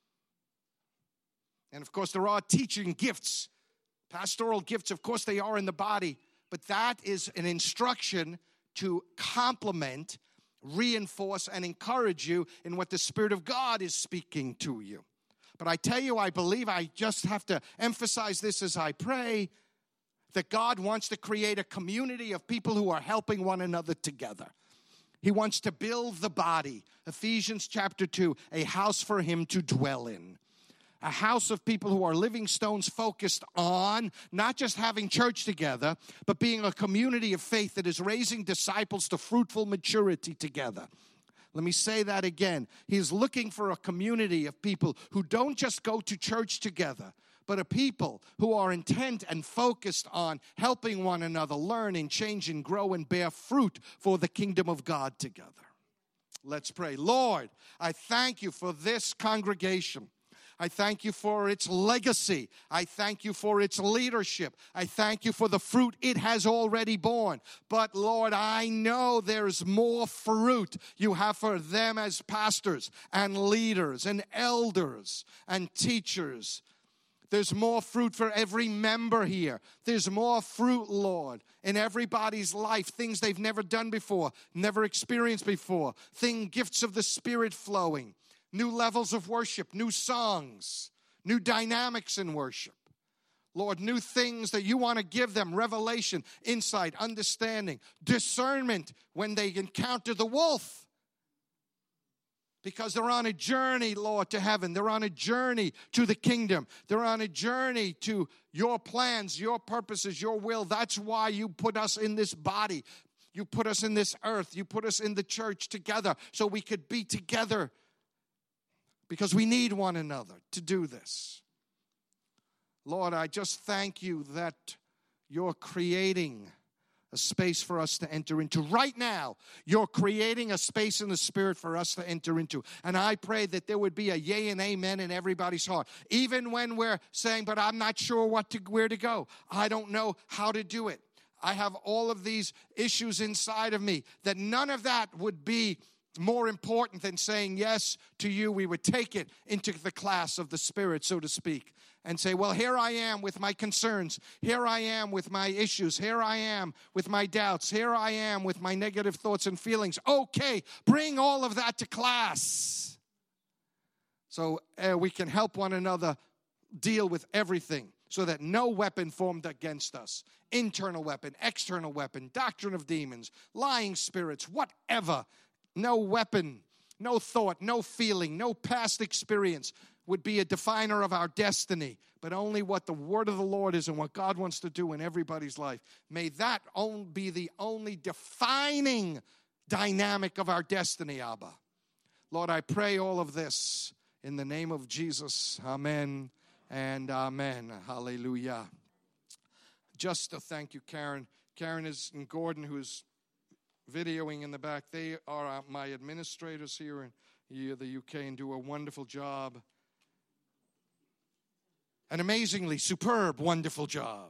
[SPEAKER 1] And of course, there are teaching gifts, pastoral gifts. Of course, they are in the body, but that is an instruction to complement, reinforce, and encourage you in what the Spirit of God is speaking to you. But I tell you, I believe I just have to emphasize this as I pray, that God wants to create a community of people who are helping one another together. He wants to build the body. Ephesians chapter two, a house for him to dwell in. A house of people who are living stones focused on not just having church together, but being a community of faith that is raising disciples to fruitful maturity together. Let me say that again. He's looking for a community of people who don't just go to church together, but a people who are intent and focused on helping one another learn and change and grow and bear fruit for the kingdom of God together. Let's pray. Lord, I thank you for this congregation. I thank you for its legacy. I thank you for its leadership. I thank you for the fruit it has already borne. But Lord, I know there's more fruit you have for them as pastors and leaders and elders and teachers. There's more fruit for every member here. There's more fruit, Lord, in everybody's life. Things they've never done before, never experienced before. Thing, gifts of the Spirit flowing. New levels of worship, new songs, new dynamics in worship. Lord, new things that you want to give them, revelation, insight, understanding, discernment when they encounter the wolf. Because they're on a journey, Lord, to heaven. They're on a journey to the kingdom. They're on a journey to your plans, your purposes, your will. That's why you put us in this body. You put us in this earth. You put us in the church together so we could be together. Because we need one another to do this. Lord, I just thank you that you're creating a space for us to enter into. Right now, you're creating a space in the Spirit for us to enter into. And I pray that there would be a yay and amen in everybody's heart. Even when we're saying, but I'm not sure what to, where to go. I don't know how to do it. I have all of these issues inside of me. That none of that would be more important than saying yes to you. We would take it into the class of the Spirit, so to speak, and say, well, here I am with my concerns. Here I am with my issues. Here I am with my doubts. Here I am with my negative thoughts and feelings. Okay, bring all of that to class so uh, we can help one another deal with everything so that no weapon formed against us, internal weapon, external weapon, doctrine of demons, lying spirits, whatever, no weapon, no thought, no feeling, no past experience would be a definer of our destiny, but only what the word of the Lord is and what God wants to do in everybody's life. May that be the only defining dynamic of our destiny, Abba. Lord, I pray all of this in the name of Jesus. Amen and amen. Hallelujah. Just to thank you, Karen. Karen is and Gordon, who's videoing in the back. They are my administrators here in the U K and do a wonderful job. An amazingly superb, wonderful job.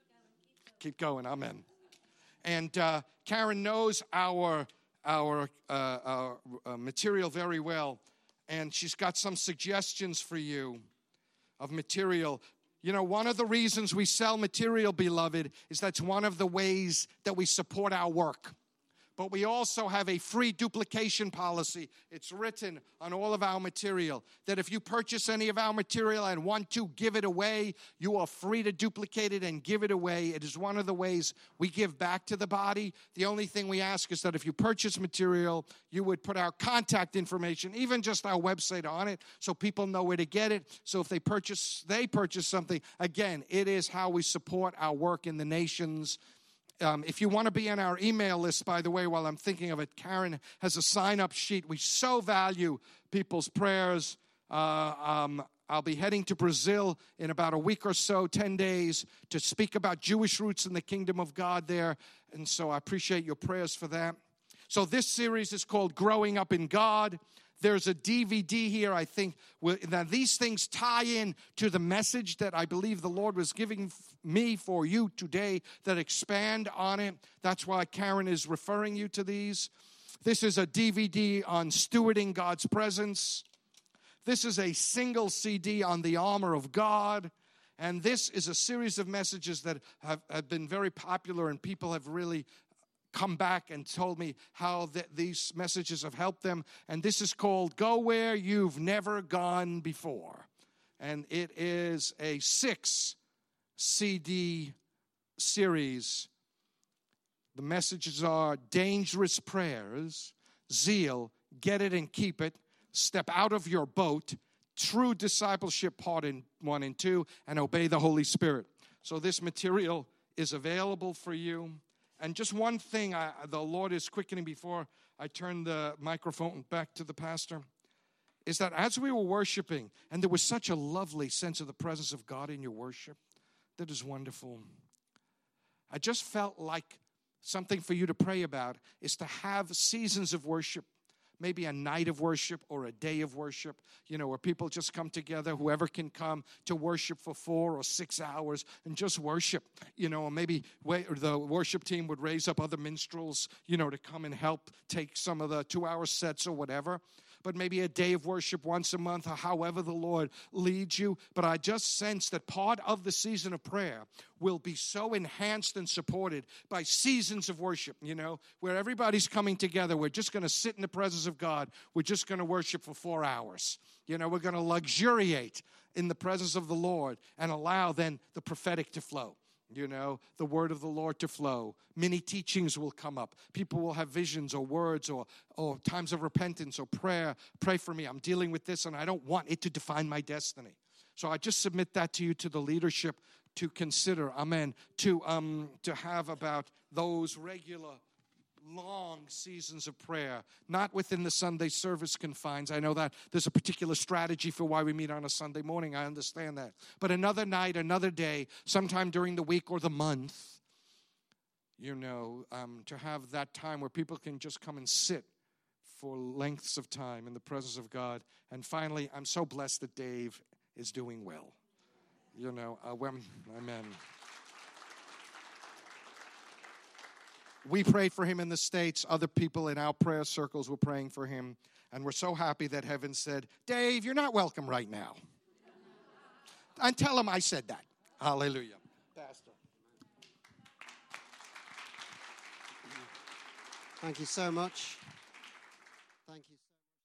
[SPEAKER 1] Keep going, amen. And uh, Karen knows our our, uh, our uh, material very well, and she's got some suggestions for you of material. You know, one of the reasons we sell material, beloved, is that's one of the ways that we support our work. But we also have a free duplication policy. It's written on all of our material that if you purchase any of our material and want to give it away, you are free to duplicate it and give it away. It is one of the ways we give back to the body. The only thing we ask is that if you purchase material, you would put our contact information, even just our website on it, so people know where to get it. So if they purchase, they purchase something, again, it is how we support our work in the nations. Um, if you want to be on our email list, by the way, while I'm thinking of it, Karen has a sign-up sheet. We so value people's prayers. Uh, um, I'll be heading to Brazil in about a week or so, ten days, to speak about Jewish roots in the kingdom of God there. And so I appreciate your prayers for that. So this series is called Growing Up in God. There's a D V D here, I think. Now, these things tie in to the message that I believe the Lord was giving me for you today that expand on it. That's why Karen is referring you to these. This is a D V D on stewarding God's presence. This is a single C D on the armor of God. And this is a series of messages that have, have been very popular, and people have really come back and told me how th- these messages have helped them. And this is called Go Where You've Never Gone Before. And it is a six C D series. The messages are dangerous prayers, zeal, get it and keep it, step out of your boat, true discipleship part in one and two, and obey the Holy Spirit. So this material is available for you. And just one thing I, the Lord is quickening before I turn the microphone back to the pastor, is that as we were worshiping, and there was such a lovely sense of the presence of God in your worship, that is wonderful. I just felt like something for you to pray about is to have seasons of worship. Maybe a night of worship or a day of worship, you know, where people just come together, whoever can come to worship for four or six hours and just worship, you know, or maybe the worship team would raise up other minstrels, you know, to come and help take some of the two-hour sets or whatever. But maybe a day of worship once a month or however the Lord leads you. But I just sense that part of the season of prayer will be so enhanced and supported by seasons of worship, you know, where everybody's coming together. We're just going to sit in the presence of God. We're just going to worship for four hours. You know, we're going to luxuriate in the presence of the Lord and allow then the prophetic to flow. You know, the word of the Lord to flow. Many teachings will come up. People will have visions or words or, or times of repentance or prayer. Pray for me. I'm dealing with this and I don't want it to define my destiny. So I just submit that to you, to the leadership, to consider, amen, to, um, to have about those regular long seasons of prayer, not within the Sunday service confines. I know that there's a particular strategy for why we meet on a Sunday morning. I understand that. But another night, another day, sometime during the week or the month, you know, um, to have that time where people can just come and sit for lengths of time in the presence of God. And finally, I'm so blessed that Dave is doing well. You know, uh, when, amen. We prayed for him in the States. Other people in our prayer circles were praying for him. And we're so happy that heaven said, Dave, you're not welcome right now. And tell him I said that. Hallelujah. Pastor.
[SPEAKER 2] Thank you so much.